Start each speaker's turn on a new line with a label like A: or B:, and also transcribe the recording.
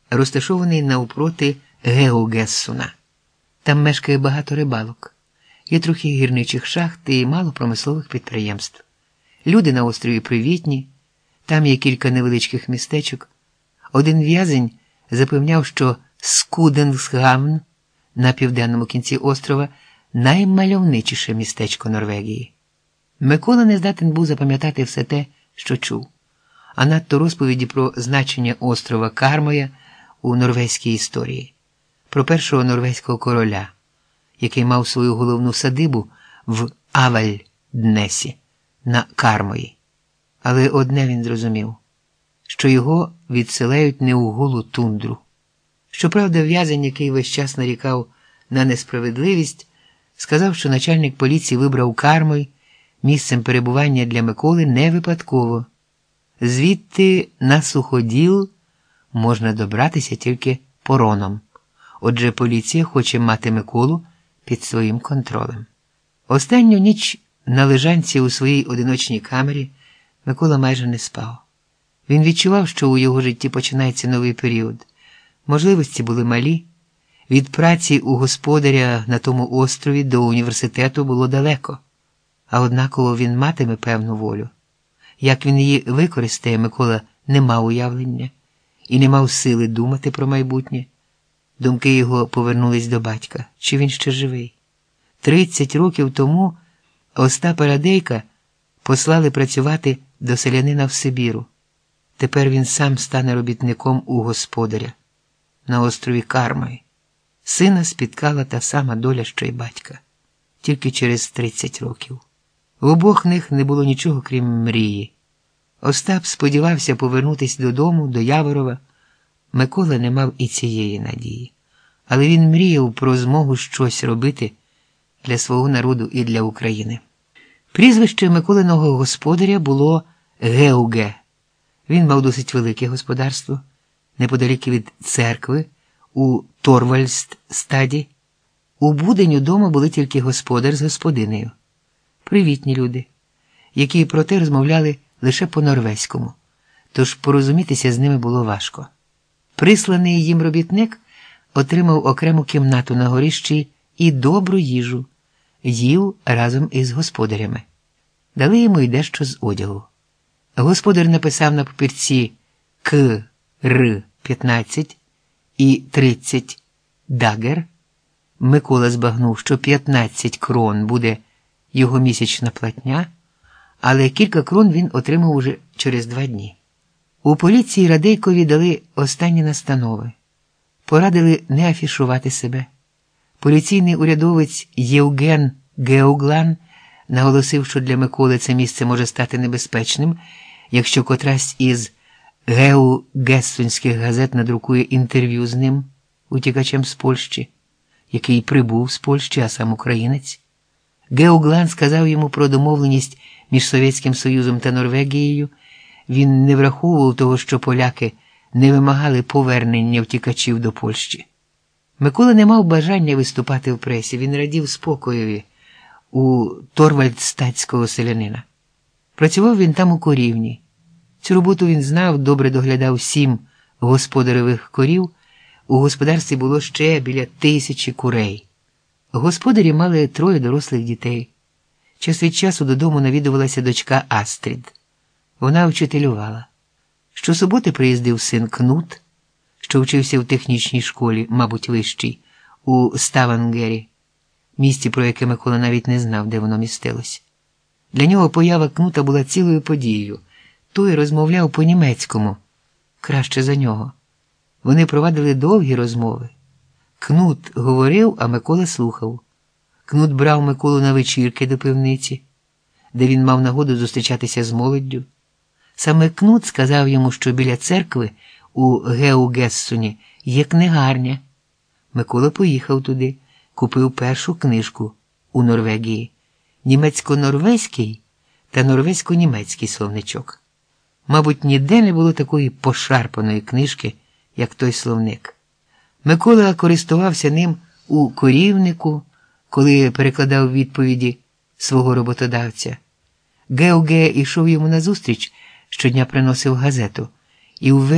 A: розташований навпроти Геогессуна. Там мешкає багато рибалок. Є трохи гірничих шахт і мало промислових підприємств. Люди на острові привітні, там є кілька невеличких містечок. Один в'язень запевняв, що Скуденсгавн на південному кінці острова наймальовничіше містечко Норвегії. Микола не здатен був запам'ятати все те, що чув, а надто розповіді про значення острова Кармоя у норвезькій історії, про першого норвезького короля, який мав свою головну садибу в Авальднесі на Кармої. Але одне він зрозумів, що його відсилають не у голу тундру. Щоправда, в'язень, який весь час нарікав на несправедливість, сказав, що начальник поліції вибрав Кармой місцем перебування для Миколи не випадково. Звідти на Суходіл можна добратися тільки пороном. Отже, поліція хоче мати Миколу під своїм контролем. Останню ніч на лежанці у своїй одиночній камері Микола майже не спав. Він відчував, що у його житті починається новий період. Можливості були малі. Від праці у господаря на тому острові до університету було далеко. А однаково він матиме певну волю. Як він її використає, Микола не мав уявлення і не мав сили думати про майбутнє. Думки його повернулись до батька. Чи він ще живий? 30 років тому Остапа Радейка послали працювати до селянина в Сибіру. Тепер він сам стане робітником у господаря на острові Кармой. Сина спіткала та сама доля, що й батька. Тільки через 30 років. В обох них не було нічого, крім мрії. Остап сподівався повернутися додому, до Яворова. Микола не мав і цієї надії. Але він мріяв про змогу щось робити для свого народу і для України. Прізвище Миколиного господаря було Геуге. Він мав досить велике господарство, неподалік від церкви, у Торвальдстаді. У будень удома були тільки господар з господинею. Привітні люди, які проте розмовляли лише по-норвезькому, тож порозумітися з ними було важко. Присланий їм робітник отримав окрему кімнату на горищі і добру їжу, їв разом із господарями. Дали йому й дещо з одягу. Господар написав на папірці К.Р. 15 і 30 дагер. Микола збагнув, що 15 крон буде його місячна платня, але кілька крон він отримав уже через 2 дні. У поліції Радейкові дали останні настанови. Порадили не афішувати себе. Поліційний урядовець Євген Геоглан наголосив, що для Миколи це місце може стати небезпечним, якщо котрась із геогессунських газет надрукує інтерв'ю з ним, утікачем з Польщі, який прибув з Польщі, а сам українець. Геоглан сказав йому про домовленість між Совєтським Союзом та Норвегією. Він не враховував того, що поляки не вимагали повернення втікачів до Польщі. Микола не мав бажання виступати в пресі, він радів спокоєві у торвальдстатського селянина. Працював він там у корівні. Цю роботу він знав, добре доглядав 7 господаревих корів, у господарстві було ще біля 1000 курей. Господарі мали 3 дорослих дітей. Час від часу додому навідувалася дочка Астрід. Вона вчителювала. Щосуботи приїздив син Кнут, що вчився в технічній школі, мабуть, вищій, у Ставангері, місті, про яке Микола навіть не знав, де воно містилось. Для нього поява Кнута була цілою подією. Той розмовляв по-німецькому, краще за нього. Вони провадили довгі розмови. Кнут говорив, а Микола слухав. Кнут брав Миколу на вечірки до пивниці, де він мав нагоду зустрічатися з молоддю. Саме Кнут сказав йому, що біля церкви у Геогессуні є книгарня. Микола поїхав туди, купив першу книжку у Норвегії – німецько-норвезький та норвезько-німецький словничок. Мабуть, ніде не було такої пошарпаної книжки, як той словник. Микола користувався ним у корівнику, коли перекладав відповіді свого роботодавця. Геоге йшов йому назустріч, щодня приносив газету, і